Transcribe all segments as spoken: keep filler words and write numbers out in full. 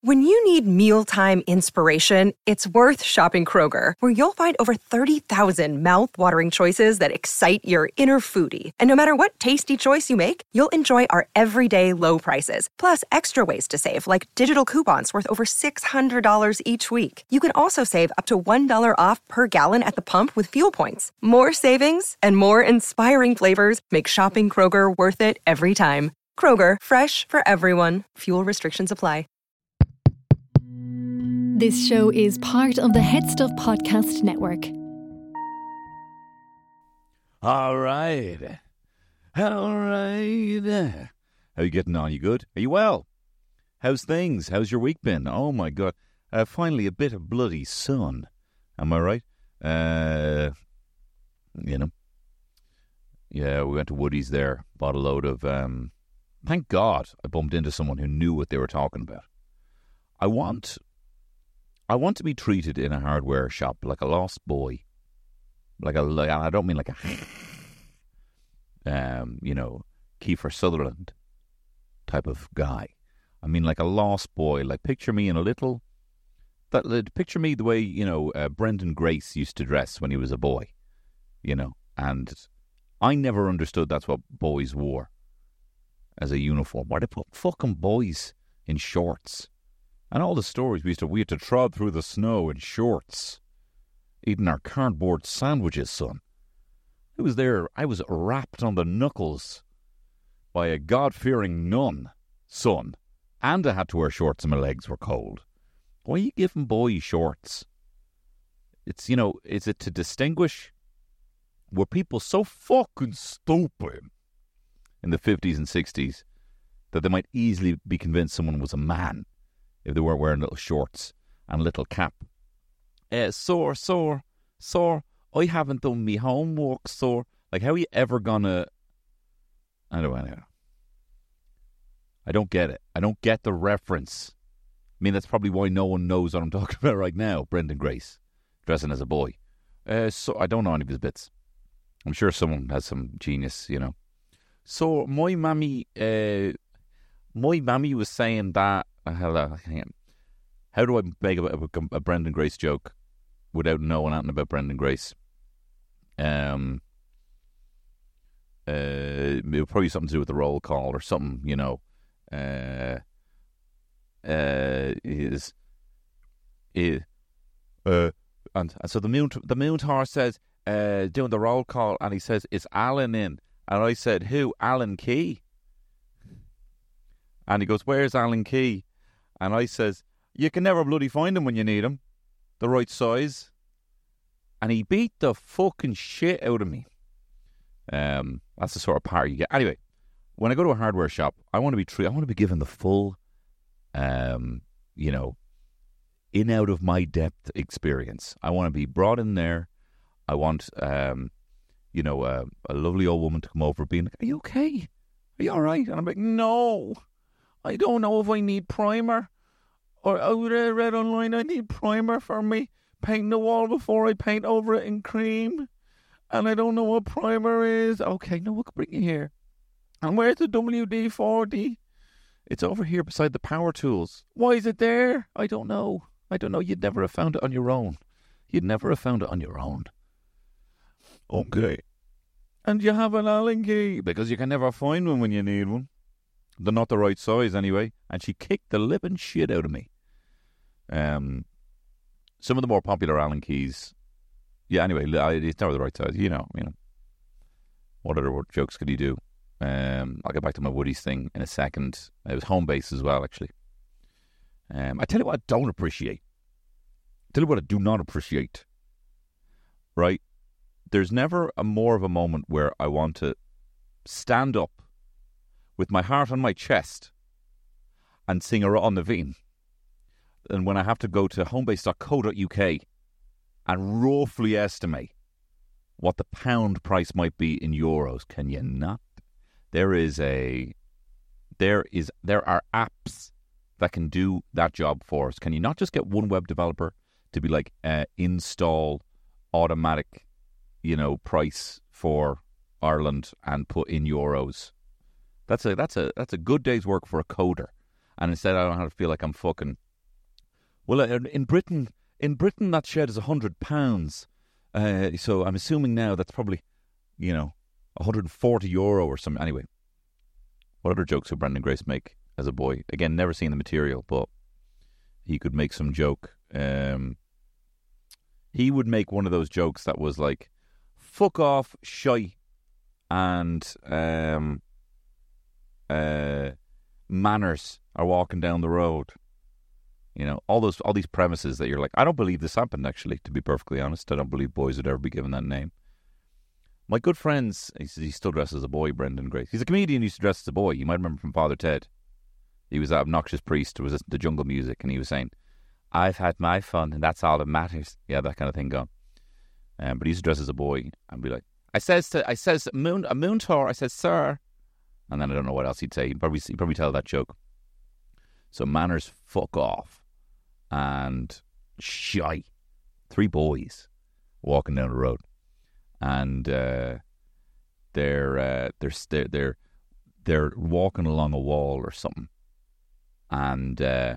When you need mealtime inspiration, it's worth shopping Kroger, where you'll find over thirty thousand mouth-watering choices that excite your inner foodie. And no matter what tasty choice you make, you'll enjoy our everyday low prices, plus extra ways to save, like digital coupons worth over six hundred dollars each week. You can also save up to one dollar off per gallon at the pump with fuel points. More savings and more inspiring flavors make shopping Kroger worth it every time. Kroger, fresh for everyone. Fuel restrictions apply. This show is part of the Head Stuff Podcast Network. All right. All right. How you getting on? You good? Are you well? How's things? How's your week been? Oh, my God. Uh, finally, a bit of bloody sun. Am I right? Uh, you know. Yeah, we went to Woody's there. Bought a load of... Um, thank God I bumped into someone who knew what they were talking about. I want... I want to be treated in a hardware shop like a lost boy. Like a, like, I don't mean like a, um, you know, Kiefer Sutherland type of guy. I mean like a lost boy. Like picture me in a little, that picture me the way, you know, uh, Brendan Grace used to dress when he was a boy, you know. And I never understood that's what boys wore as a uniform. Why they put fucking boys in shorts? And all the stories we used to, we had to trod through the snow in shorts, eating our cardboard sandwiches, son. I was there, I was wrapped on the knuckles by a God-fearing nun, son, and I had to wear shorts and my legs were cold. Why are you giving boys shorts? It's, you know, is it to distinguish? Were people so fucking stupid in the fifties and sixties that they might easily be convinced someone was a man if they weren't wearing little shorts and a little cap? Uh, sir, sir, sir, I haven't done me homework, sir. Like, how are you ever gonna... I don't know. I don't get it. I don't get the reference. I mean, that's probably why no one knows what I'm talking about right now. Brendan Grace, dressing as a boy. Uh, so I don't know any of his bits. I'm sure someone has some genius, you know. So, my mammy... Uh, my mammy was saying that... Uh, hello, how do I make a, a, a Brendan Grace joke without knowing anything about Brendan Grace? Um, uh, it probably something to do with the roll call or something, you know. Uh, uh, is is uh, and, and so the moon the moon tar says, uh, doing the roll call, and he says, "Is Alan in?" And I said, "Who? Alan Key?" And he goes, "Where's Alan Key?" And I says, "You can never bloody find him when you need him. The right size." And he beat the fucking shit out of me. Um, that's the sort of power you get. Anyway, when I go to a hardware shop, I want to be tre- I want to be given the full, um, you know, in out of my depth experience. I want to be brought in there. I want, um, you know, uh, a lovely old woman to come over, being like, "Are you okay? Are you all right?" And I'm like, "No, I don't know if I need primer. Or I read online I need primer for me painting the wall before I paint over it in cream. And I don't know what primer is." "Okay, no, we'll bring you here." "And where's the W D forty? "It's over here beside the power tools." "Why is it there?" "I don't know. I don't know. You'd never have found it on your own. You'd never have found it on your own." "Okay. And you have an Allen key?" "Because you can never find one when you need one. They're not the right size anyway." And she kicked the living shit out of me. Um, some of the more popular Allen keys, yeah. Anyway, it's never the right size. You know, you know. What other jokes could you do? Um, I'll get back to my Woody's thing in a second. It was home base as well, actually. Um, I tell you what, I don't appreciate. I tell you what, I do not appreciate. Right? There's never a more of a moment where I want to stand up with my heart on my chest and sing a on the Veen. And when I have to go to homebase dot co dot uk and roughly estimate what the pound price might be in euros, can you not? There is a, there is, there are apps that can do that job for us. Can you not just get one web developer to be like, uh, install automatic, you know, price for Ireland and put in euros? That's a, that's a, that's a good day's work for a coder. And instead I don't have to feel like I'm fucking Well, uh, in Britain, in Britain, that shed is a hundred pounds. Uh, so I'm assuming now that's probably, you know, one hundred forty euro or something. Anyway, what other jokes would Brendan Grace make as a boy? Again, never seen the material, but he could make some joke. Um, he would make one of those jokes that was like, fuck off, shy, and um, uh, manners are walking down the road. You know, all those, all these premises that you're like, I don't believe this happened, actually, to be perfectly honest. I don't believe boys would ever be given that name. My good friends, he, he still dresses as a boy, Brendan Grace. He's a comedian who used to dress as a boy. You might remember from Father Ted. He was that obnoxious priest who was listening to jungle music, and he was saying, I've had my fun, and that's all that matters. Yeah, that kind of thing going. Um, but he used to dress as a boy and be like, I says to, I says, moon, a moon tour, I says, sir. And then I don't know what else he'd say. He'd probably, he'd probably tell that joke. So manners, fuck off. And shy. Three boys walking down the road. And uh, they're, uh, they're, they're, they're, they're walking along a wall or something. And, uh,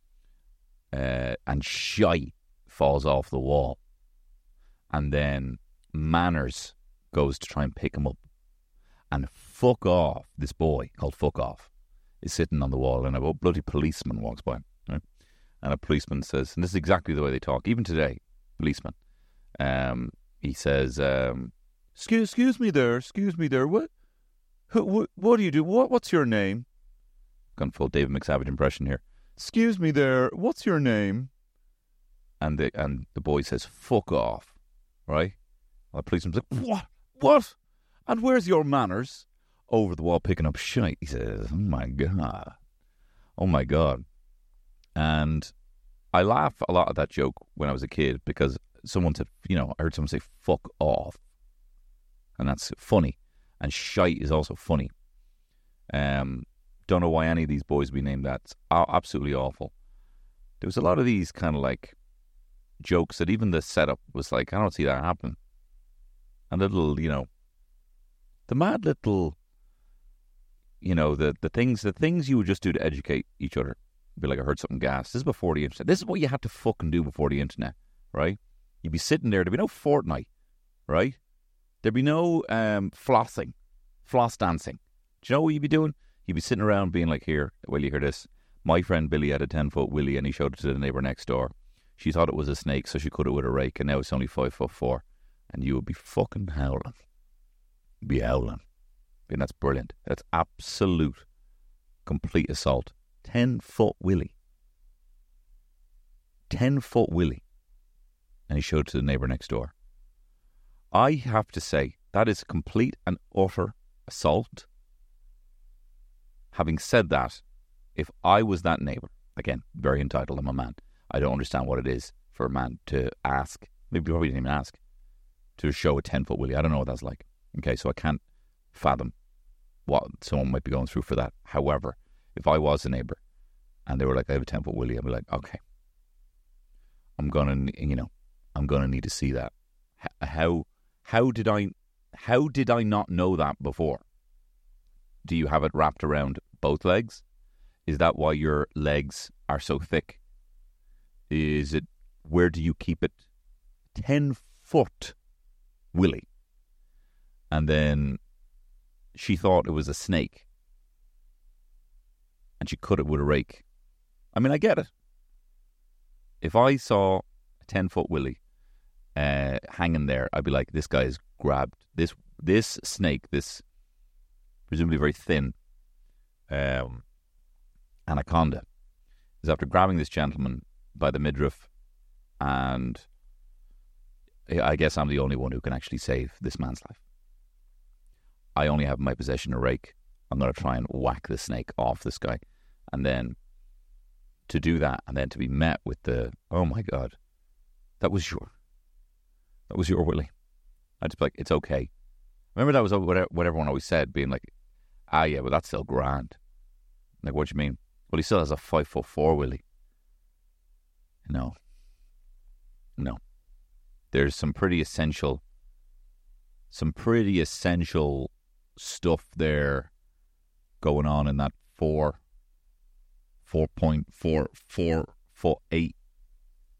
uh, and shy falls off the wall. And then Manners goes to try and pick him up. And fuck off, this boy called Fuck Off, is sitting on the wall, and a bloody policeman walks by. Right? And a policeman says, and this is exactly the way they talk, even today, policeman. Um, he says, um, excuse, excuse me there, excuse me there, what, who, what, what do you do? What, what's your name? Gone full David McSavage impression here. Excuse me there, what's your name? And the, and the boy says, fuck off, right? And the policeman's like, what? What? And where's your manners? Over the wall picking up shite. He says, oh my God. Oh my God. And I laugh a lot at that joke when I was a kid because someone said, you know, I heard someone say, fuck off. And that's funny. And shite is also funny. Um, don't know why any of these boys would be named that. It's absolutely awful. There was a lot of these kind of like jokes that even the setup was like, I don't see that happen. And little, you know, the mad little, you know, the, the things the things you would just do to educate each other. Be like, I heard something gas. This is before the internet. This is what you had to fucking do before the internet, right? You'd be sitting there. There'd be no Fortnite, right? There'd be no um, flossing, floss dancing. Do you know what you'd be doing? You'd be sitting around being like, here, will you hear this? My friend Billy had a ten-foot willy and he showed it to the neighbour next door. She thought it was a snake, so she cut it with a rake, and now it's only five foot four. And you would be fucking howling. Be howling. And that's brilliant. That's absolute, complete assault. Ten-foot willy. Ten-foot willy. And he showed it to the neighbour next door. I have to say, that is complete and utter assault. Having said that, if I was that neighbour, again, very entitled, I'm a man, I don't understand what it is for a man to ask, maybe probably didn't even ask, to show a ten-foot willy. I don't know what that's like. Okay, so I can't fathom what someone might be going through for that. However, if I was a neighbour and they were like, I have a ten-foot willy, I'd be like, okay, I'm going to, you know, I'm going to need to see that. How, how did I, how did I not know that before? Do you have it wrapped around both legs? Is that why your legs are so thick? Is it, where do you keep it? Ten-foot willy. And then she thought it was a snake. And she cut it with a rake. I mean, I get it. If I saw a ten-foot willy uh, hanging there, I'd be like, this guy's grabbed this this snake, this presumably very thin um, anaconda, is after grabbing this gentleman by the midriff, and I guess I'm the only one who can actually save this man's life. I only have in my possession a rake. I'm going to try and whack the snake off this guy. And then to do that, and then to be met with the, oh my God, that was your, that was your willy. I'd just be like, it's okay. Remember that was what everyone always said, being like, ah yeah, but that's still grand. Like, what do you mean? Well, he still has a five foot four willy. No. No. There's some pretty essential, some pretty essential stuff there going on in that four, four point four, four foot eight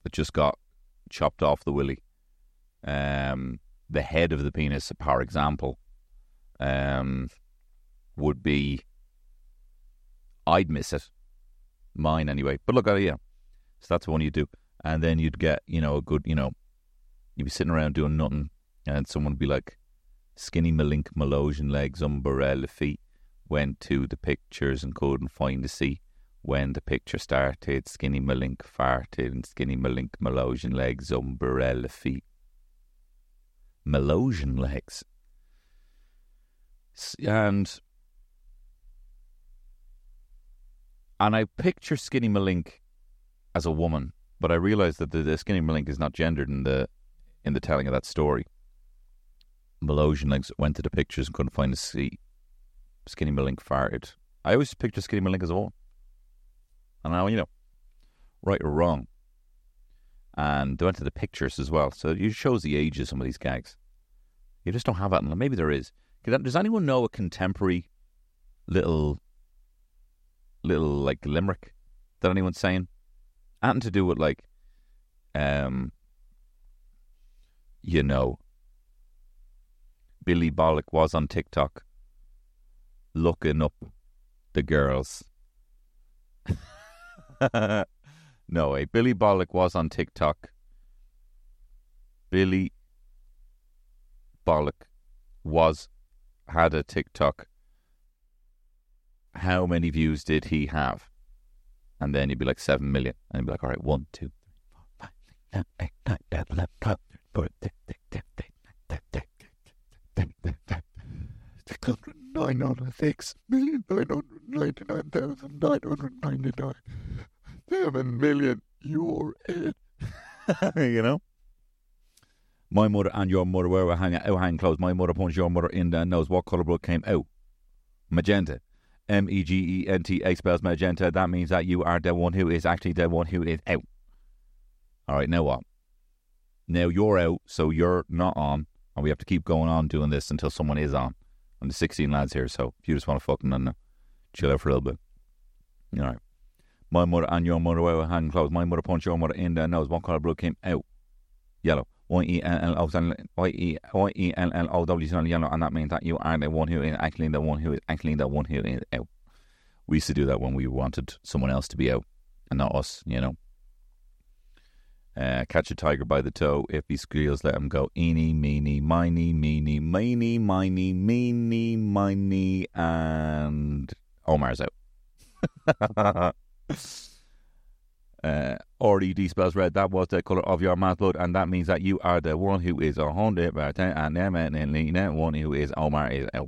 that just got chopped off the willy. Um, the head of the penis, for example, um, would be, I'd miss it. Mine anyway. But look, uh, yeah. So that's one you do. And then you'd get, you know, a good, you know, you'd be sitting around doing nothing and someone would be like, skinny malink Malosian legs, umbrella feet, went to the pictures and couldn't find the seat. When the picture started, skinny malink farted and skinny malink Malosian legs, umbrella feet. Malosian legs. And and I picture skinny malink as a woman, but I realise that the, the skinny malink is not gendered in the in the telling of that story. Malosian legs went to the pictures and couldn't find a seat. Skinny malink farted. I always picture skinny malink as a woman. And now, you know, right or wrong. And they went to the pictures as well. So it shows the age of some of these gags. You just don't have that. Maybe there is. Does anyone know a contemporary little, little like limerick that anyone's saying? Nothing to do with like, um, you know, Billy Bollock was on TikTok looking up the girls. No way. Billy Bollock was on TikTok. Billy Bollock was had a TikTok. How many views did he have? And then you'd be like seven million. And you'd be like, all right, one, two, three, four, five, six, seven, eight, nine, ten, eleven, twelve, thirteen, fourteen, nine hundred six million nine hundred ninety-nine thousand nine hundred ninety-nine. Seven million. You're it. You know? My mother and your mother were hanging out hanging close. My mother punched your mother in the nose. What colour blood came out? Magenta. M E G E N T A spells magenta. That means that you are the one who is actually the one who is out. Alright, now what? Now you're out, so you're not on. And we have to keep going on doing this until someone is on. And the sixteen lads here, so if you just want to fucking uh, chill out for a little bit. Alright. My mother and your mother were hanging close. My mother punched your mother in the nose. What colour blood came out? Yellow. Y E L L O W yellow, and that means that you are the one who is actually the one who is actually the one who is out. We used to do that when we wanted someone else to be out and not us, you know. Uh, catch a tiger by the toe. If he squeals, let him go. Eeny, meeny, miny, meeny, miny, miny, meeny, miny, and Omar's out. Uh, R E D spells red. That was the colour of your mouth blood, and that means that you are the one who is a hundred percent, and the one who is Omar is out.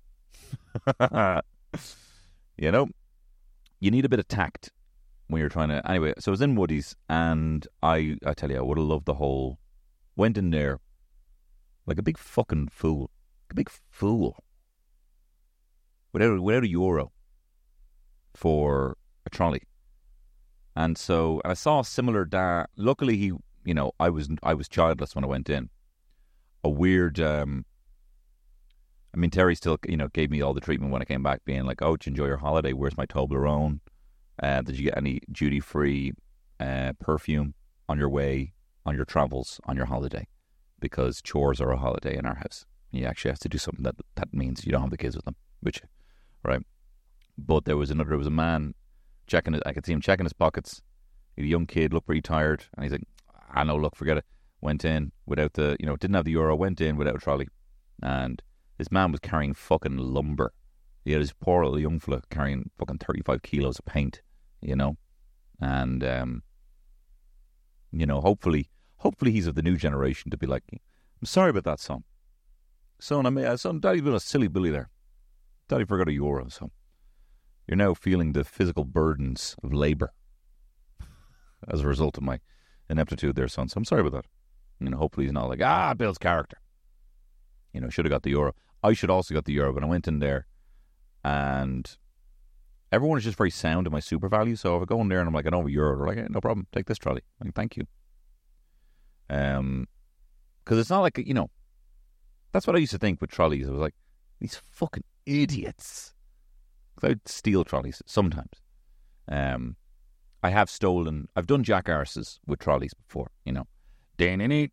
You know, you need a bit of tact when you're trying to. Anyway, so I was in Woody's, and I, I tell you, I would have loved the whole. Went in there like a big fucking fool, a big fool, without without a euro for a trolley. And so and I saw a similar dad. Luckily, he, you know, I was I was childless when I went in. A weird. Um, I mean, Terry still, you know, gave me all the treatment when I came back, being like, "Oh, did you enjoy your holiday? Where's my Toblerone? Uh, did you get any duty free uh, perfume on your way, on your travels, on your holiday? Because chores are a holiday in our house. You actually have to do something that that means you don't have the kids with them, which, right? But there was another. There was a man. Checking it, I could see him checking his pockets. He was a young kid, looked pretty tired, and he's like, "I know, look, forget it." Went in without the, you know, didn't have the euro. Went in without a trolley, and this man was carrying fucking lumber. He had his poor little young fella carrying fucking thirty-five kilos of paint, you know, and um, you know, hopefully, hopefully he's of the new generation to be like, "I'm sorry about that, son. Son, I mean, son, Daddy's been a silly Billy there. Daddy forgot a euro, so." You're now feeling the physical burdens of labour as a result of my ineptitude there, son. So I'm sorry about that. You know, hopefully he's not like, ah, Bill's character. You know, should have got the euro. I should also got the euro, but I went in there and everyone is just very sound in my super value. So if I go in there and I'm like, I don't have a euro, they're like, hey, no problem, take this trolley. I'm like, thank you. Um, because it's not like, you know, that's what I used to think with trolleys. I was like, these fucking idiots. Because I'd steal trolleys sometimes. Um, I have stolen, I've done jackarses with trolleys before, you know. And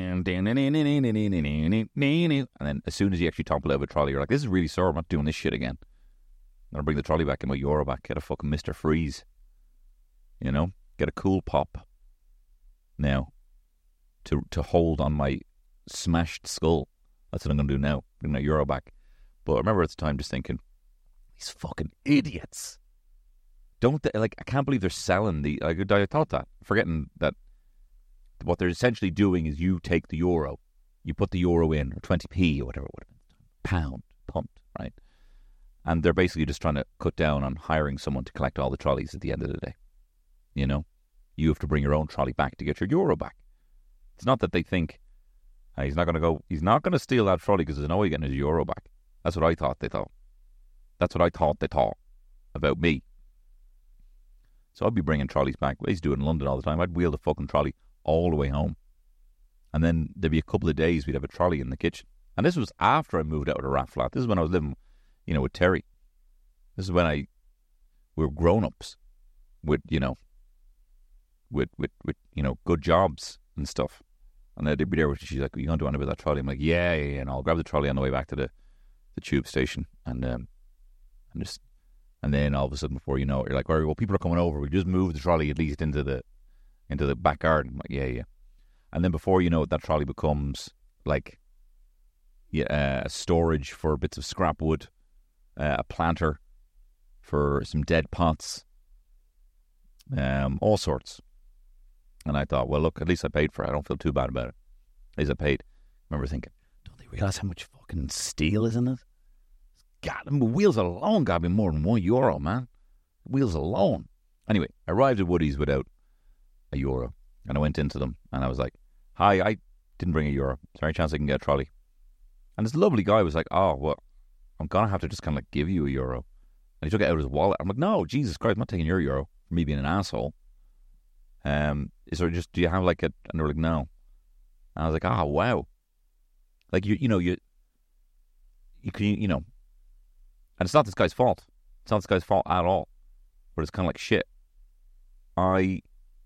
then as soon as you actually topple out of a trolley, you're like, this is really sore, I'm not doing this shit again. I'm going to bring the trolley back, get my euro back, get a fucking Mister Freeze, you know, get a cool pop now to to hold on my smashed skull. That's what I'm going to do now, bring my euro back. But I remember at the time just thinking, these fucking idiots. Don't they, like, I can't believe they're selling the, like, I thought that, forgetting that what they're essentially doing is you take the euro, you put the euro in, or twenty p or whatever it would have been, pound, pumped, right? And they're basically just trying to cut down on hiring someone to collect all the trolleys at the end of the day. You know? You have to bring your own trolley back to get your euro back. It's not that they think, uh, he's not going to go, he's not going to steal that trolley because there's no way he's getting his euro back. That's what I thought they thought. That's what I thought they thought about me. So I'd be bringing trolleys back. I used to do it in London all the time. I'd wheel the fucking trolley all the way home. And then there'd be a couple of days we'd have a trolley in the kitchen. And this was after I moved out of the rat flat. This is when I was living, you know, with Terry. This is when I, we were grown-ups with, you know, with, with, with, you know, good jobs and stuff. And they'd be there, she's like, are you going to do anything about that trolley? I'm like, yeah, yeah, yeah. And I'll grab the trolley on the way back to the, the tube station. And, um, and just, and then all of a sudden, before you know it, you're like, all right, well, people are coming over. We just move the trolley at least into the, into the back garden. I'm like, yeah, yeah. And then before you know it, that trolley becomes like yeah, uh, storage for bits of scrap wood, uh, a planter for some dead pots, um, all sorts. And I thought, well, look, at least I paid for it. I don't feel too bad about it. At least I paid. I remember thinking, don't they realise how much fucking steel is in it? God, the wheels alone got to be more than one euro, man. Wheels alone. Anyway, I arrived at Woody's without a euro. And I went into them and I was like, hi, I didn't bring a euro. Is there any chance I can get a trolley? And this lovely guy was like, oh, well, I'm going to have to just kind of like give you a euro. And he took it out of his wallet. I'm like, no, Jesus Christ, I'm not taking your euro for me being an asshole. Um, is there just, do you have like a, and they were like, no. And I was like, oh, wow. Like, you, you know, you, you can, you know, and it's not this guy's fault. It's not this guy's fault at all. But it's kind of like, shit. I...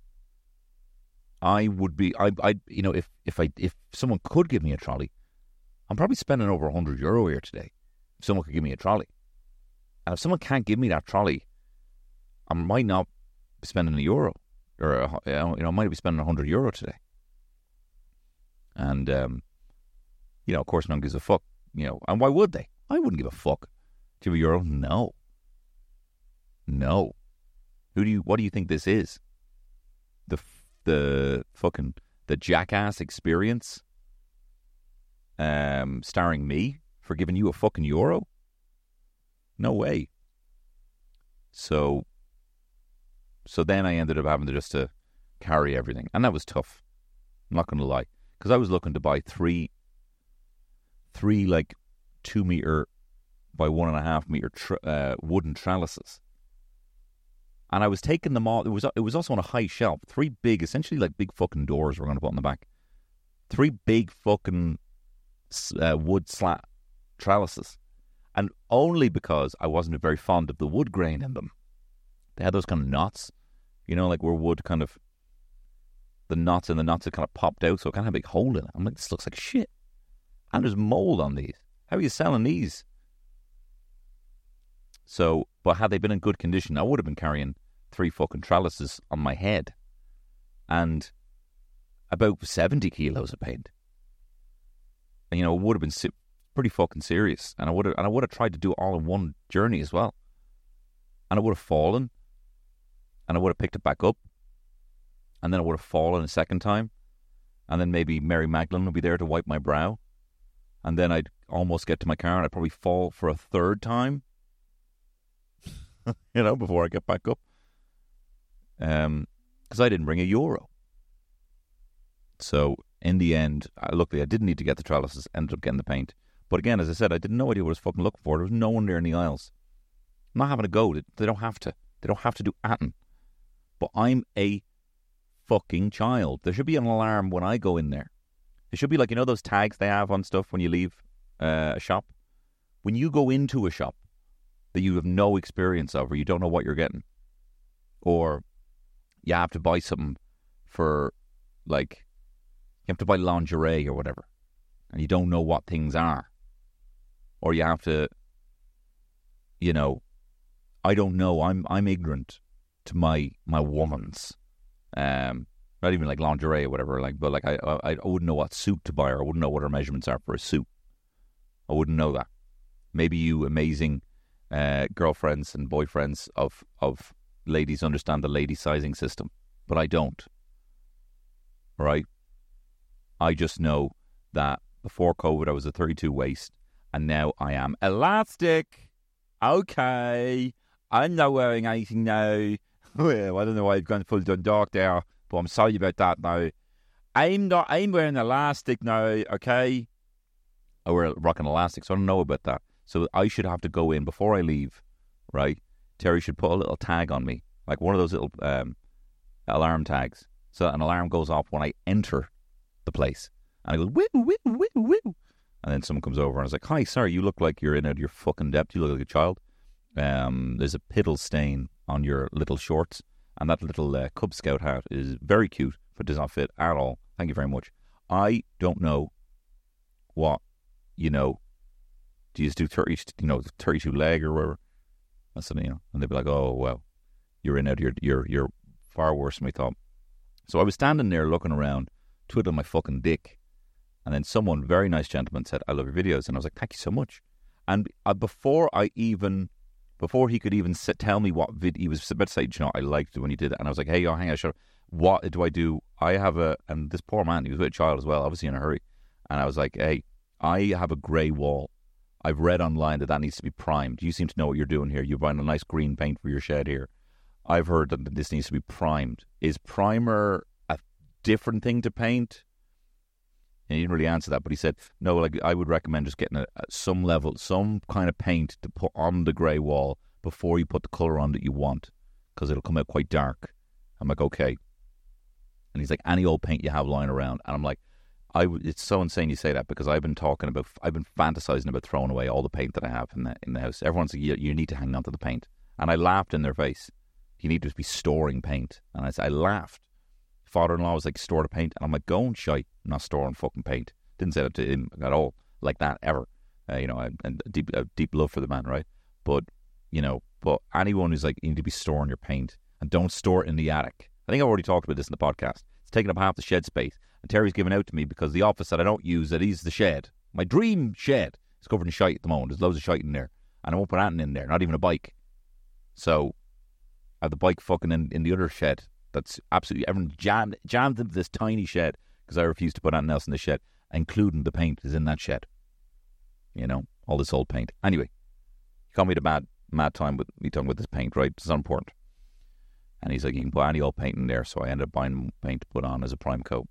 I would be, I, I, you know, if, if I, if someone could give me a trolley, I'm probably spending over a hundred euro here today. If someone could give me a trolley, and if someone can't give me that trolley, I might not be spending a euro, or a, you know, I might be spending a hundred euro today. And, um, you know, of course, no one gives a fuck. You know, and why would they? I wouldn't give a fuck. Do you have a euro? No, no. Who do you? What do you think this is? The the fucking the Jackass Experience, um, starring me for giving you a fucking euro? No way. So, so then I ended up having to just to carry everything, and that was tough. I'm not going to lie, because I was looking to buy three, three like two meter by one and a half meter tr- uh, wooden trellises. And I was taking them all. It was it was also on a high shelf. Three big, essentially like big fucking doors we're going to put on the back. Three big fucking uh, wood slat trellises. And only because I wasn't very fond of the wood grain in them. They had those kind of knots. You know, like where wood kind of... The knots and the knots had kind of popped out, so it kind of had a big hole in it. I'm like, this looks like shit. And there's mold on these. How are you selling these? So, but had they been in good condition, I would have been carrying three fucking trellises on my head and about seventy kilos of paint. And, you know, it would have been si- pretty fucking serious. And I would have, and I would have tried to do it all in one journey as well. And I would have fallen, and I would have picked it back up, and then I would have fallen a second time, and then maybe Mary Magdalene would be there to wipe my brow, and then I'd almost get to my car, and I'd probably fall for a third time. You know, before I get back up. Um, because I didn't bring a euro. So, in the end, uh, luckily I didn't need to get the trellises, ended up getting the paint. But again, as I said, I did no idea what I was fucking looking for. There was no one there in the aisles. I'm not having a go. They, they don't have to. They don't have to do anything. But I'm a fucking child. There should be an alarm when I go in there. It should be like, you know those tags they have on stuff when you leave uh, a shop? When you go into a shop that you have no experience of, or you don't know what you're getting, or you have to buy something for, like, you have to buy lingerie or whatever, and you don't know what things are. Or you have to, you know, I don't know, I'm I'm ignorant to my, my woman's, um, not even like lingerie or whatever, like, but like I, I I wouldn't know what suit to buy, or I wouldn't know what her measurements are for a suit. I wouldn't know that. Maybe you amazing uh, girlfriends and boyfriends of of ladies understand the lady sizing system, but I don't. Right? I just know that before COVID I was a thirty-two waist, and now I am elastic. Okay, I'm not wearing anything now. Well, I don't know why I've gone full Dundalk there, but I'm sorry about that now. I'm not. I'm wearing elastic now. Okay, I wear rocking elastic, so I don't know about that. So I should have to go in before I leave, right? Terry should put a little tag on me, like one of those little um, alarm tags, so that an alarm goes off when I enter the place, and I go woo woo woo woo, and then someone comes over and I was like, "Hi, sorry, you look like you're in out of your fucking depth. You look like a child. Um, there's a piddle stain on your little shorts, and that little uh, Cub Scout hat is very cute, but does not fit at all. Thank you very much." I don't know what, you know, do you just do thirty, you know, thirty-two leg or whatever? That's something, you know, and they'd be like, "Oh well, you're in out. You're you're you're far worse than we thought." So I was standing there looking around, twiddling my fucking dick, and then someone, very nice gentleman, said, "I love your videos," and I was like, "Thank you so much." And uh, before I even, before he could even sit, tell me what vid, he was about to say, "You know, I liked it when you did it," and I was like, "Hey, oh, hang on, shut up. What do I do? I have a," and this poor man, he was with a child as well, obviously in a hurry, and I was like, "Hey, I have a grey wall. I've read online that that needs to be primed. You seem to know what you're doing here. You're buying a nice green paint for your shed here. I've heard that this needs to be primed. Is primer a different thing to paint?" And he didn't really answer that, but he said, "No, like I would recommend just getting a, a, some level, some kind of paint to put on the grey wall before you put the colour on that you want, because it'll come out quite dark." I'm like, "Okay." And he's like, "Any old paint you have lying around." And I'm like, I w- it's so insane you say that, because I've been talking about, I've been fantasizing about throwing away all the paint that I have in the in the house. Everyone's like, you, you need to hang on to the paint. And I laughed in their face. You need to be storing paint. And I said, I laughed. Father-in-law was like, "Store the paint." And I'm like, "Go and shite, I'm not storing fucking paint." Didn't say that to him at all, like that, ever. Uh, you know, and a deep, a deep love for the man, right? But, you know, but anyone who's like, you need to be storing your paint, and don't store it in the attic. I think I've already talked about this in the podcast. It's taking up half the shed space. And Terry's given out to me because the office that I don't use, that is the shed, my dream shed, is covered in shite at the moment. There's loads of shite in there. And I won't put anything in there, not even a bike. So I have the bike fucking in, in the other shed. That's absolutely, everyone jammed, jammed into this tiny shed because I refuse to put anything else in the shed, including the paint is in that shed. You know, all this old paint. Anyway, he called me the mad, mad time with me talking about this paint, right? It's not important. And he's like, "You can put any old paint in there." So I ended up buying paint to put on as a prime coat.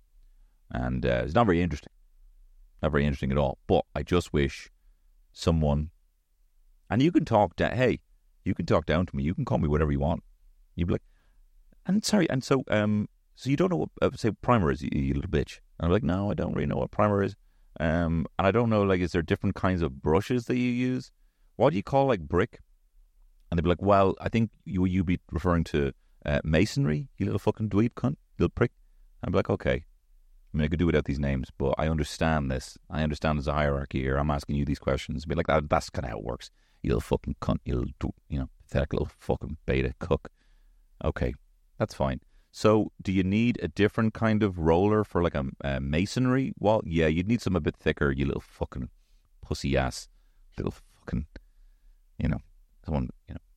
And uh, it's not very interesting. Not very interesting at all. But I just wish someone, and you can talk down, hey, you can talk down to me. You can call me whatever you want. You'd be like, and sorry, and so, um, so you don't know what, uh, say, primer is, you, you little bitch. And I'm like, "No, I don't really know what primer is. Um, and I don't know, like, is there different kinds of brushes that you use? What do you call, like, brick?" And they'd be like, "Well, I think you you be referring to uh, masonry, you little fucking dweeb cunt, little prick." And I'd be like, "Okay. I mean, I could do without these names, but I understand this. I understand there's a hierarchy here. I'm asking you these questions." Be like, that, that's kind of how it works. You little fucking cunt. You little, you know, pathetic little fucking beta cook. Okay, that's fine. So, do you need a different kind of roller for like a, a masonry wall? Yeah, you'd need some a bit thicker, you little fucking pussy ass. Little fucking, you know, someone, you know.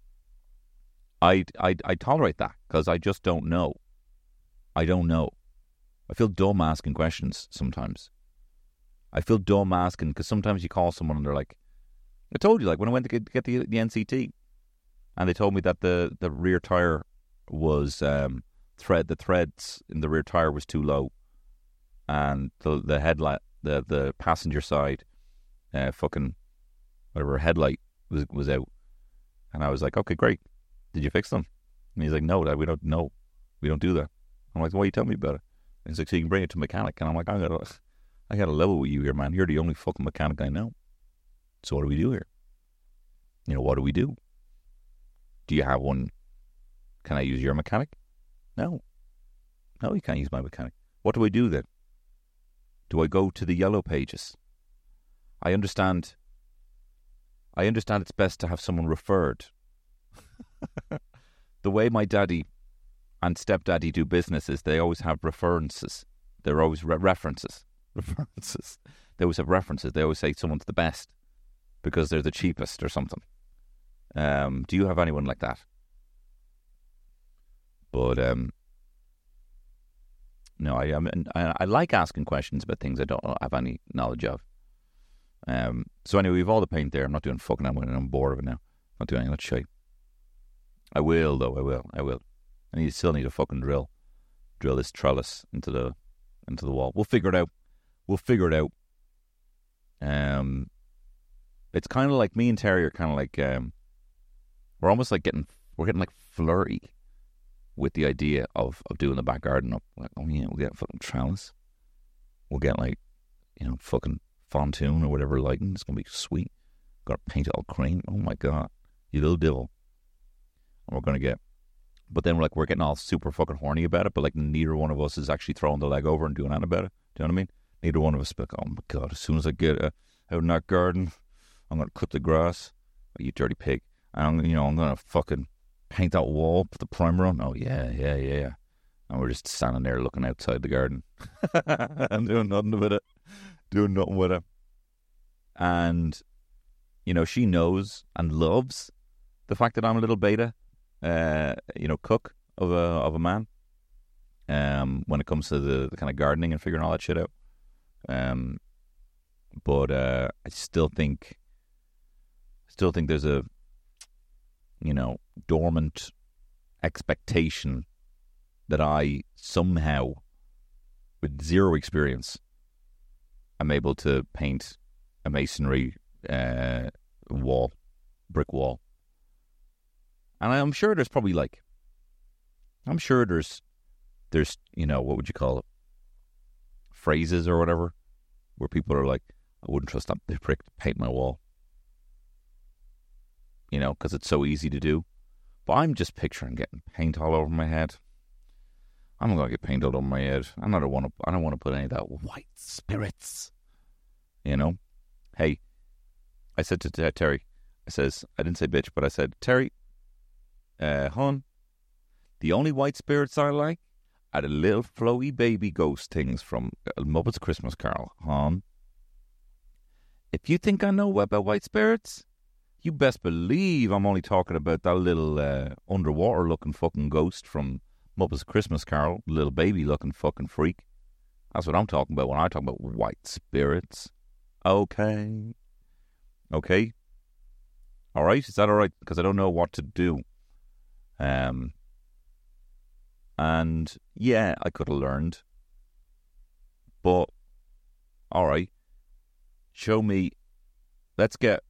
I I I tolerate that because I just don't know. I don't know. I feel dumb asking questions sometimes. I feel dumb asking because sometimes you call someone and they're like, I told you, like when I went to get, get the, the N C T, and they told me that the, the rear tire was um, thread. The threads in the rear tire was too low, and the the headlight, the the passenger side, uh, fucking whatever headlight was was out, and I was like, okay, great. Did you fix them? And he's like, no, we don't. No, we don't do that. I'm like, why are you telling me about it? And he's like, so you can bring it to a mechanic. And I'm like, I got a, I got a level with you here, man. You're the only fucking mechanic I know. So what do we do here? You know, what do we do? Do you have one? Can I use your mechanic? No. No, you can't use my mechanic. What do I do then? Do I go to the yellow pages? I understand. I understand it's best to have someone referred. The way my daddy and stepdaddy do business is they always have references. They're always re- references. References. They always have references. They always say someone's the best because they're the cheapest or something. Um, do you have anyone like that? But um, no, I, I I I like asking questions about things I don't have any knowledge of. Um, so anyway, we've all the paint there. I'm not doing fucking anything. I'm bored of it now. I'm not doing any of that shit. I will though. I will. I will. I need still need to fucking drill, drill this trellis into the into the wall. We'll figure it out. We'll figure it out. Um, it's kind of like me and Terry are kind of like um, we're almost like getting we're getting like flirty with the idea of, of doing the back garden up. Like, oh yeah, we'll get fucking trellis. We'll get like, you know, fucking Fontoon or whatever lighting. It's gonna be sweet. Got to paint it all cream. Oh my god, you little devil. And we're gonna get. But then we're like we're getting all super fucking horny about it. But like neither one of us is actually throwing the leg over and doing anything about it. Do you know what I mean? Neither one of us. Like, oh my god, as soon as I get uh, out in that garden, I'm gonna clip the grass. Oh, you dirty pig! And I'm, you know, I'm gonna fucking paint that wall, put the primer on. Oh yeah, yeah, yeah. And we're just standing there looking outside the garden and doing nothing with it, doing nothing with it. And you know, she knows and loves the fact that I'm a little beta, uh, you know, cook of a of a man. Um, when it comes to the, the kind of gardening and figuring all that shit out. Um, but uh, I still think, still think there's a, you know, dormant expectation that I somehow, with zero experience, am able to paint a masonry uh, wall, brick wall. And I'm sure there's probably like, I'm sure there's, there's, you know, what would you call it? Phrases or whatever, where people are like, I wouldn't trust that prick to paint my wall. You know, because it's so easy to do. But I'm just picturing getting paint all over my head. I'm not going to get paint all over my head. I don't want to, I don't want to put any of that white spirits. You know? Hey, I said to t- Terry, I says, I didn't say bitch, but I said, Terry, uh, hon, the only white spirits I like are the little flowy baby ghost things from Muppets Christmas Carol, hon. If you think I know about white spirits, you best believe I'm only talking about that little uh, underwater-looking fucking ghost from Muppets Christmas Carol, little baby-looking fucking freak. That's what I'm talking about when I talk about white spirits. Okay. Okay. All right. Is that all right? Because I don't know what to do. Um... And yeah, I could have learned. But, all right. Show me. Let's get.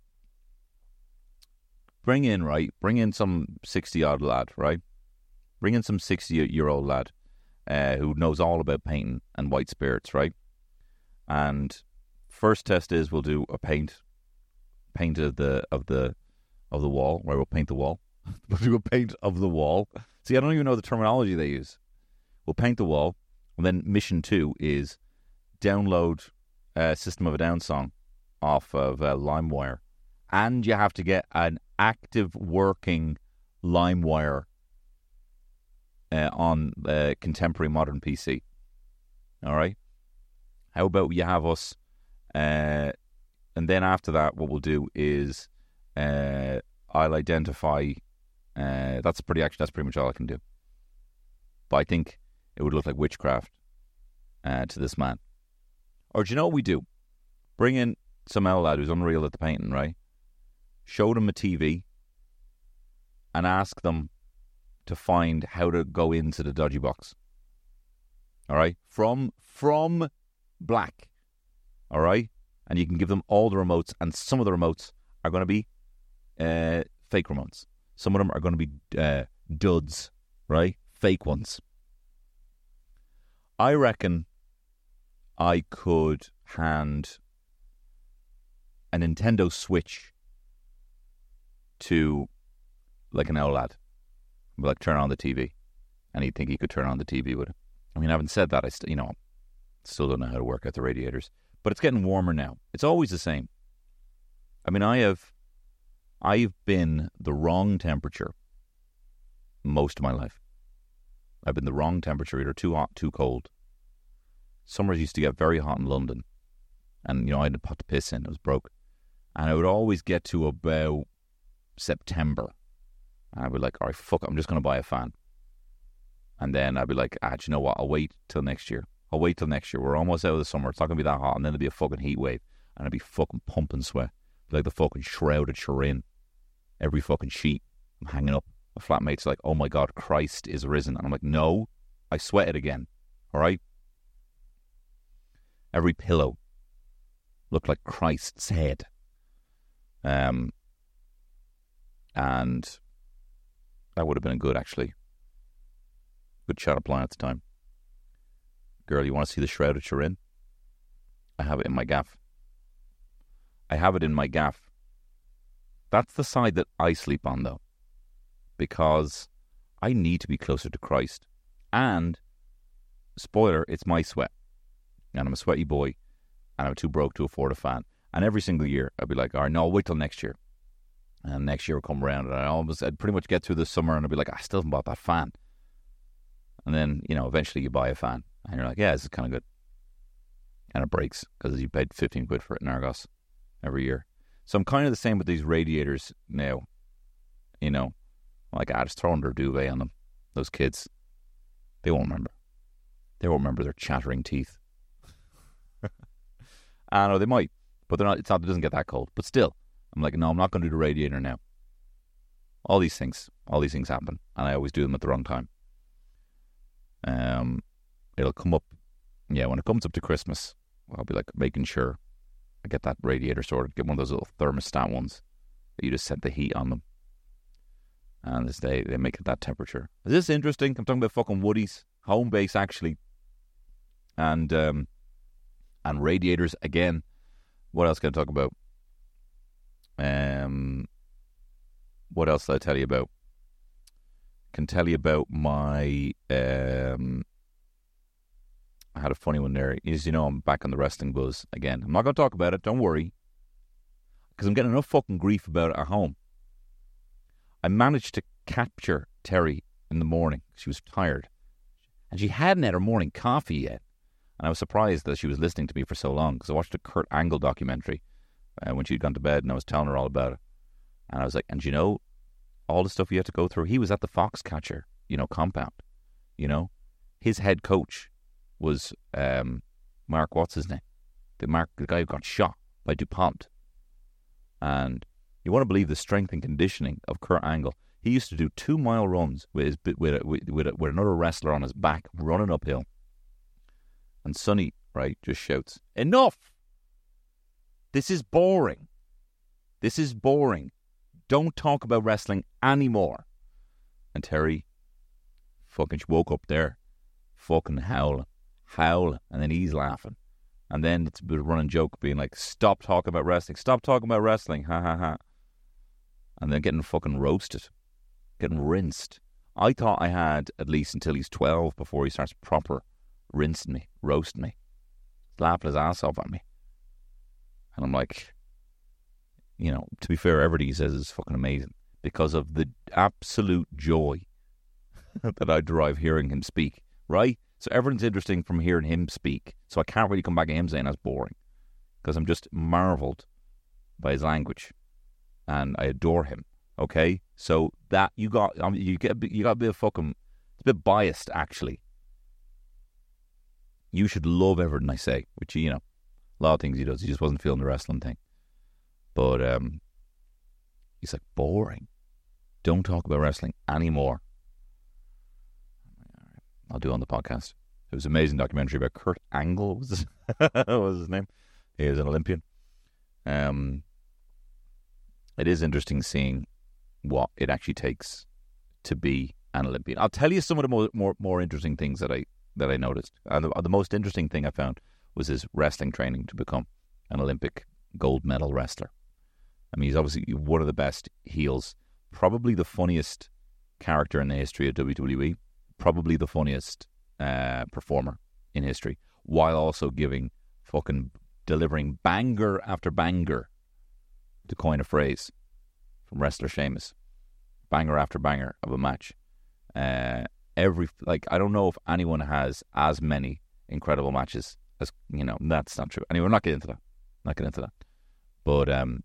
Bring in, right? Bring in some sixty-odd lad, right? Bring in some sixty-year-old lad uh, who knows all about painting and white spirits, right? And first test is we'll do a paint. Paint of the, of the, of the wall, right? We'll paint the wall. We'll do a paint of the wall. See, I don't even know the terminology they use. We'll paint the wall, and then mission two is download uh, System of a Down song off of uh, LimeWire, and you have to get an active working LimeWire uh, on uh, contemporary modern P C. All right. How about you have us, uh, and then after that, what we'll do is uh, I'll identify. Uh, that's pretty actually. That's pretty much all I can do. But I think it would look like witchcraft uh, to this man. Or do you know what we do? Bring in some L lad who's unreal at the painting, right? Show them a T V and ask them to find how to go into the dodgy box. All right, from from black. All right, and you can give them all the remotes, and some of the remotes are going to be uh, fake remotes. Some of them are going to be uh, duds, right? Fake ones. I reckon I could hand a Nintendo Switch to like an old lad. Like turn on the T V and he'd think he could turn on the T V with it. I mean, having said that, I st- you know, still don't know how to work out the radiators. But it's getting warmer now. It's always the same. I mean, I have, I've been the wrong temperature most of my life. I've been the wrong temperature, either too hot, too cold. Summers used to get very hot in London, and you know I had a pot to piss in. It was broke, and I would always get to about September, and I'd be like, "All right, fuck, I'm just going to buy a fan." And then I'd be like, "Ah, do you know what? I'll wait till next year. I'll wait till next year. We're almost out of the summer. It's not going to be that hot, and then there'll be a fucking heat wave, and I'd be fucking pumping sweat, like the fucking shroud of Turin. Every fucking sheet I'm hanging up. My flatmate's like, "Oh my God, Christ is risen," and I'm like, "No, I sweated again. All right." Every pillow looked like Christ's head. Um, and that would have been good, actually. Good chat applying at the time. Girl, you want to see the Shroud of Turin? I have it in my gaff. I have it in my gaff. That's the side that I sleep on, though, because I need to be closer to Christ. And, spoiler, it's my sweat. And I'm a sweaty boy, and I'm too broke to afford a fan. And every single year, I'd be like, all right, no, I'll wait till next year. And next year will come around, and I almost, I'd pretty much get through the summer, and I'd be like, I still haven't bought that fan. And then, you know, eventually you buy a fan, and you're like, yeah, this is kind of good. And it breaks, because you paid fifteen quid for it in Argos every year. So I'm kind of the same with these radiators now. You know, like, I just throw under a duvet on them. Those kids, they won't remember. They won't remember their chattering teeth. I know they might, but they're not. It's not. It doesn't get that cold. But still, I'm like, no, I'm not going to do the radiator now. All these things, all these things happen, and I always do them at the wrong time. Um, it'll come up, yeah. When it comes up to Christmas, I'll be like making sure I get that radiator sorted. Get one of those little thermostat ones that you just set the heat on them, and this day they make it that temperature. Is this interesting? I'm talking about fucking Woodies, home base actually, and um. And radiators again. What else can I talk about? Um, what else did I tell you about? Can tell you about my. Um, I had a funny one there. As you know, I'm back on the wrestling buzz again. I'm not going to talk about it. Don't worry, because I'm getting enough fucking grief about it at home. I managed to capture Terry in the morning. She was tired, and she hadn't had her morning coffee yet. And I was surprised that she was listening to me for so long, because I watched a Kurt Angle documentary uh, when she'd gone to bed, and I was telling her all about it. And I was like, and you know, all the stuff you had to go through, he was at the Foxcatcher, you know, compound. You know, his head coach was um, Mark, what's his name? The Mark, the guy who got shot by DuPont. And you want to believe the strength and conditioning of Kurt Angle. He used to do two mile runs with his with with, with, with another wrestler on his back, running uphill. And Sonny, right, just shouts, "Enough! This is boring. This is boring. Don't talk about wrestling anymore." And Terry fucking woke up there, fucking howling, howling, and then he's laughing. And then it's a bit of a running joke being like, "Stop talking about wrestling. Stop talking about wrestling. Ha ha ha." And then getting fucking roasted, getting rinsed. I thought I had at least until he's twelve before he starts proper rinsing me, roasting me, slapping his ass off at me. And I'm like, you know, to be fair, everything he says is fucking amazing because of the absolute joy that I derive hearing him speak, right? So everything's interesting from hearing him speak. So I can't really come back at him saying that's boring, because I'm just marvelled by his language, and I adore him. Okay, so that you got, um, you get, you got a bit of fucking, it's a bit biased actually. You should love everything I say, which, you know, a lot of things he does. He just wasn't feeling the wrestling thing. But um, he's like, boring. Don't talk about wrestling anymore. I'll do it on the podcast. It was an amazing documentary about Kurt Angle. What was his, what was his name? He is an Olympian. Um, it is interesting seeing what it actually takes to be an Olympian. I'll tell you some of the more more, more interesting things that I that I noticed. And the, the most interesting thing I found was his wrestling training to become an Olympic gold medal wrestler. I mean, he's obviously one of the best heels, probably the funniest character in the history of W W E, probably the funniest uh, performer in history, while also giving fucking delivering banger after banger, to coin a phrase from wrestler Sheamus. Banger after banger of a match. Uh, every like I don't know if anyone has as many incredible matches as, you know, that's not true. Anyway, we're not getting into that. Not getting into that. But um,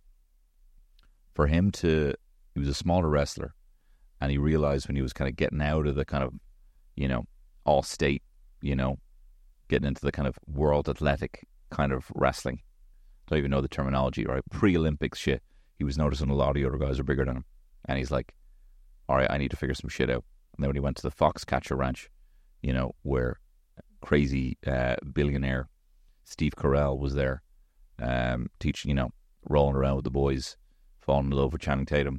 for him to, he was a smaller wrestler, and he realized when he was kind of getting out of the kind of, you know, all state, you know, getting into the kind of world athletic kind of wrestling. Don't even know the terminology, right? Pre-Olympics shit. He was noticing a lot of the other guys are bigger than him. And he's like, all right, I need to figure some shit out. And then when he went to the Foxcatcher Ranch, you know, where crazy uh, billionaire Steve Carell was there, um, teaching, you know, rolling around with the boys, falling in love with Channing Tatum,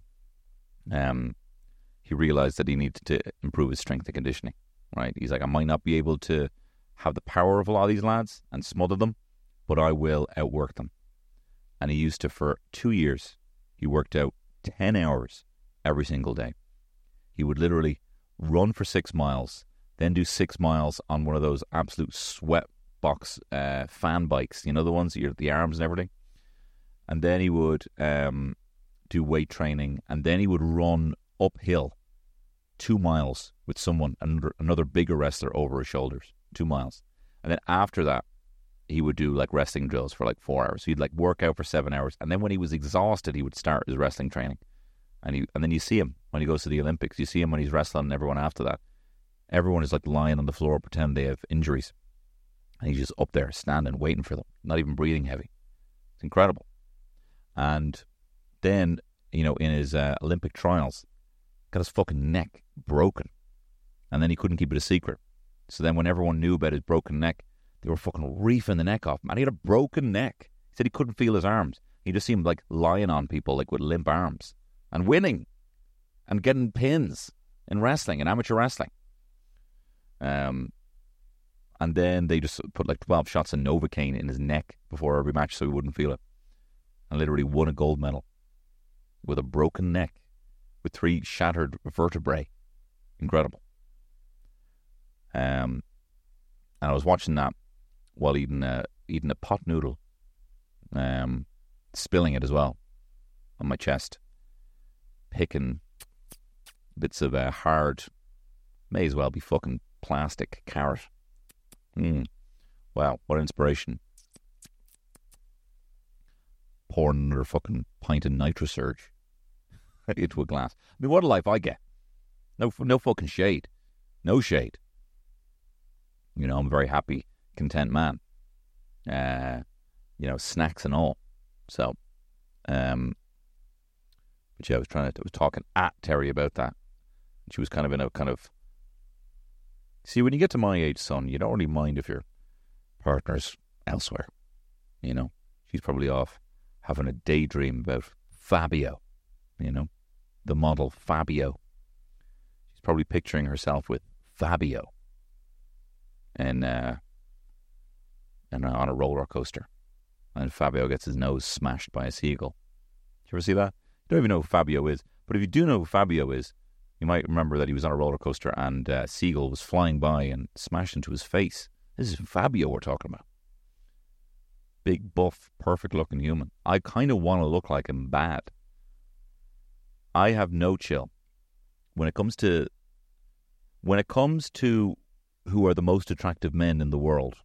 um, he realized that he needed to improve his strength and conditioning, right? He's like, I might not be able to have the power of a lot of these lads and smother them, but I will outwork them. And he used to, for two years, he worked out ten hours every single day. He would literally run for six miles, then do six miles on one of those absolute sweat box uh, fan bikes, you know, the ones that you're the arms and everything. And then he would um, do weight training, and then he would run uphill two miles with someone, another, another bigger wrestler over his shoulders, two miles. And then after that, he would do like wrestling drills for like four hours. So he'd like work out for seven hours. And then when he was exhausted, he would start his wrestling training. And he, and then you see him when he goes to the Olympics. You see him when he's wrestling, and everyone after that. Everyone is like lying on the floor, pretend they have injuries. And he's just up there, standing, waiting for them, not even breathing heavy. It's incredible. And then, you know, in his uh, Olympic trials, got his fucking neck broken. And then he couldn't keep it a secret. So then when everyone knew about his broken neck, they were fucking reefing the neck off him. And he had a broken neck. He said he couldn't feel his arms. He just seemed like lying on people like with limp arms. And winning. And getting pins in wrestling, in amateur wrestling. Um, and then they just put like twelve shots of Novocaine in his neck before every match so he wouldn't feel it. And literally won a gold medal with a broken neck with three shattered vertebrae. Incredible. Um, and I was watching that while eating a, eating a pot noodle, um, spilling it as well on my chest, picking bits of uh, hard, may as well be fucking plastic carrot. Mm. Wow, what inspiration. Pouring another fucking pint of NitroSurge into a glass. I mean, what a life I get. No, no fucking shade. No shade. You know, I'm a very happy, content man. Uh, you know, snacks and all. So, um, but yeah, I was trying to, I was talking at Terry about that. She was kind of in a kind of, see, when you get to my age, son, you don't really mind if your partner's elsewhere. You know, she's probably off having a daydream about Fabio, you know, the model Fabio. She's probably picturing herself with Fabio and, uh, and uh, on a roller coaster. And Fabio gets his nose smashed by a seagull. Did you ever see that? You don't even know who Fabio is. But if you do know who Fabio is, you might remember that he was on a roller coaster and uh, a seagull was flying by and smashed into his face. This is Fabio we're talking about. Big, buff, perfect-looking human. I kind of want to look like him bad. I have no chill. When it comes to... When it comes to who are the most attractive men in the world,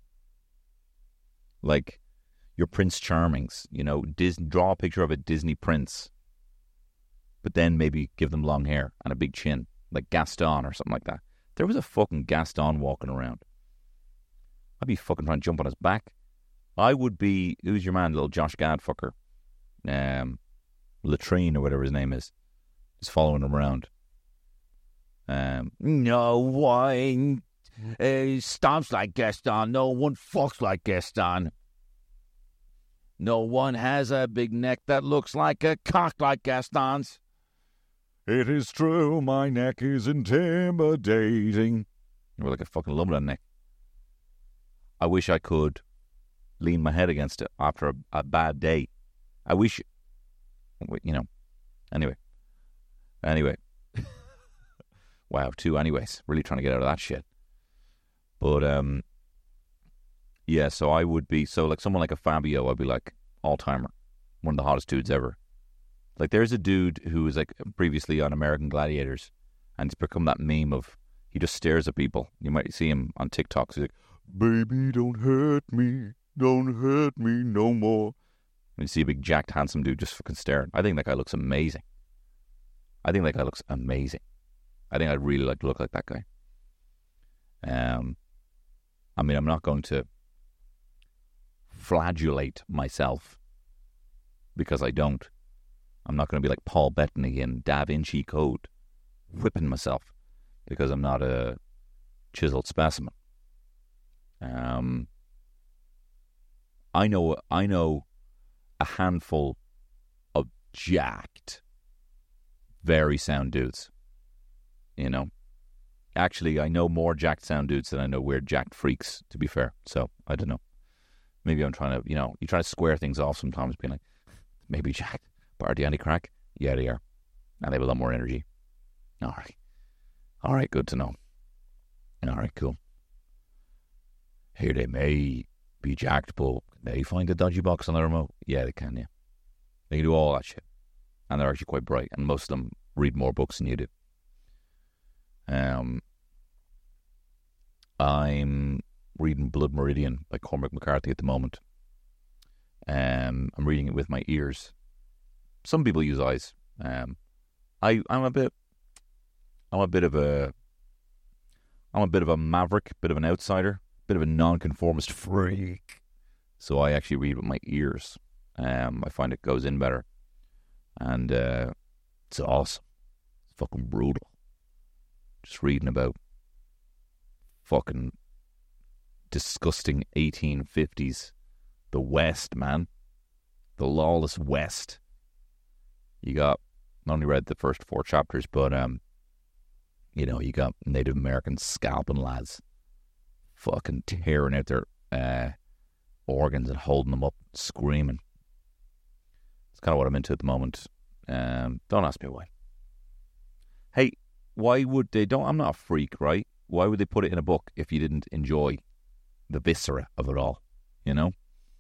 like your Prince Charmings, you know, Disney, draw a picture of a Disney prince, but then maybe give them long hair and a big chin, like Gaston or something like that. If there was a fucking Gaston walking around, I'd be fucking trying to jump on his back. I would be, who's your man, little Josh Gad fucker? Um, Latrine or whatever his name is. Just following him around. Um, no one uh, stomps like Gaston. No one fucks like Gaston. No one has a big neck that looks like a cock like Gaston's. It is true, my neck is intimidating. You're like a fucking love that neck. I wish I could lean my head against it after a, a bad day. I wish, you know. Anyway. Anyway. Wow, two anyways. Really trying to get out of that shit. But, um, yeah, so I would be, so like someone like a Fabio, I'd be like, all-timer. One of the hottest dudes ever. Like there's a dude who was like previously on American Gladiators, and it's become that meme of, he just stares at people. You might see him on TikTok. So he's like, baby, don't hurt me. Don't hurt me no more. And you see a big jacked, handsome dude just fucking staring. I think that guy looks amazing. I think that guy looks amazing. I think I'd really like to look like that guy. Um, I mean, I'm not going to flagellate myself because I don't. I'm not going to be like Paul Bettany in Da Vinci Code, whipping myself because I'm not a chiseled specimen. Um, I know, I know a handful of jacked, very sound dudes. You know, actually, I know more jacked sound dudes than I know weird jacked freaks. To be fair, so I don't know. Maybe I'm trying to, you know, you try to square things off sometimes, being like, maybe jacked, but are they anti-crack? Yeah, they are, and they have a lot more energy. All right, all right, good to know. All right, cool. Here they may be jacked, but they find a dodgy box on the remote. Yeah, they can. Yeah, they can do all that shit, and they're actually quite bright. And most of them read more books than you do. Um, I'm reading Blood Meridian by Cormac McCarthy at the moment. Um, I'm reading it with my ears. Some people use eyes. Um, I I'm a bit. I'm a bit of a. I'm a bit of a maverick, bit of an outsider, bit of a nonconformist freak. So I actually read with my ears. Um, I find it goes in better, and uh, it's awesome. It's fucking brutal. Just reading about fucking disgusting eighteen fifties, the West, man, the lawless West. You got, not only read the first four chapters, but um, you know, you got Native Americans scalping lads, fucking tearing out their uh, organs and holding them up, screaming. It's kind of what I'm into at the moment. Um, don't ask me why. Hey, why would they? Don't. I'm not a freak, right? Why would they put it in a book if you didn't enjoy the viscera of it all? You know.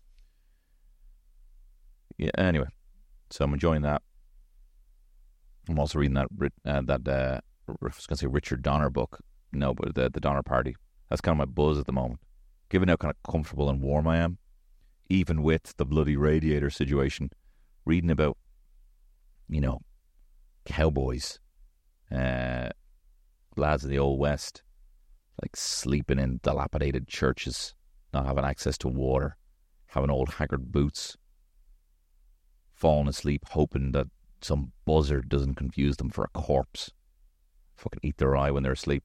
Yeah. Anyway, so I'm enjoying that. I'm also reading that uh, that uh, I was going to say Richard Donner book. No, but the the Donner Party. That's kind of my buzz at the moment. Given how kind of comfortable and warm I am, even with the bloody radiator situation, reading about, you know, cowboys. Uh, lads of the old West, like sleeping in dilapidated churches, not having access to water, having old haggard boots, falling asleep hoping that some buzzard doesn't confuse them for a corpse, fucking eat their eye when they're asleep.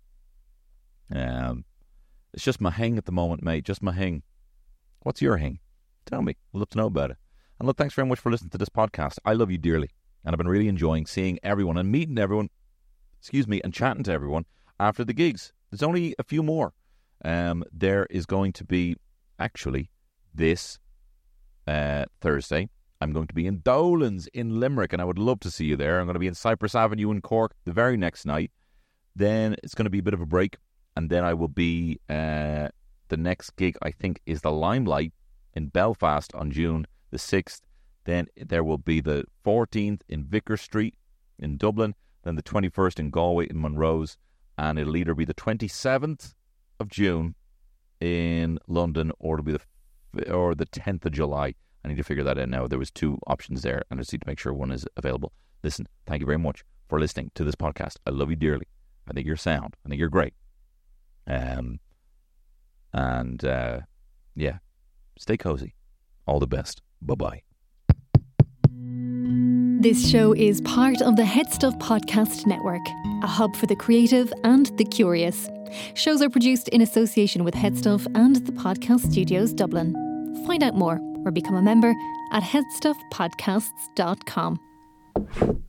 Um, it's just my hang at the moment, mate, just my hang. What's your hang? Tell me, I'd love to know about it. And look, thanks very much for listening to this podcast. I love you dearly. And I've been really enjoying seeing everyone and meeting everyone, excuse me, and chatting to everyone after the gigs. There's only a few more. Um, there is going to be, actually, this uh, Thursday, I'm going to be in Dolan's in Limerick, and I would love to see you there. I'm going to be in Cypress Avenue in Cork the very next night. Then it's going to be a bit of a break, and then I will be, uh, the next gig, I think, is the Limelight in Belfast on June the sixth. Then there will be the fourteenth in Vicar Street in Dublin, then the twenty-first in Galway in Monrose, and it'll either be the twenty-seventh of June in London or it'll be the or the tenth of July. I need to figure that out now. There was two options there, and I just need to make sure one is available. Listen, thank you very much for listening to this podcast. I love you dearly. I think you're sound. I think you're great. Um, and uh, yeah, stay cozy. All the best. Bye-bye. This show is part of the Head Stuff Podcast Network, a hub for the creative and the curious. Shows are produced in association with Head Stuff and the Podcast Studios Dublin. Find out more or become a member at head stuff podcasts dot com.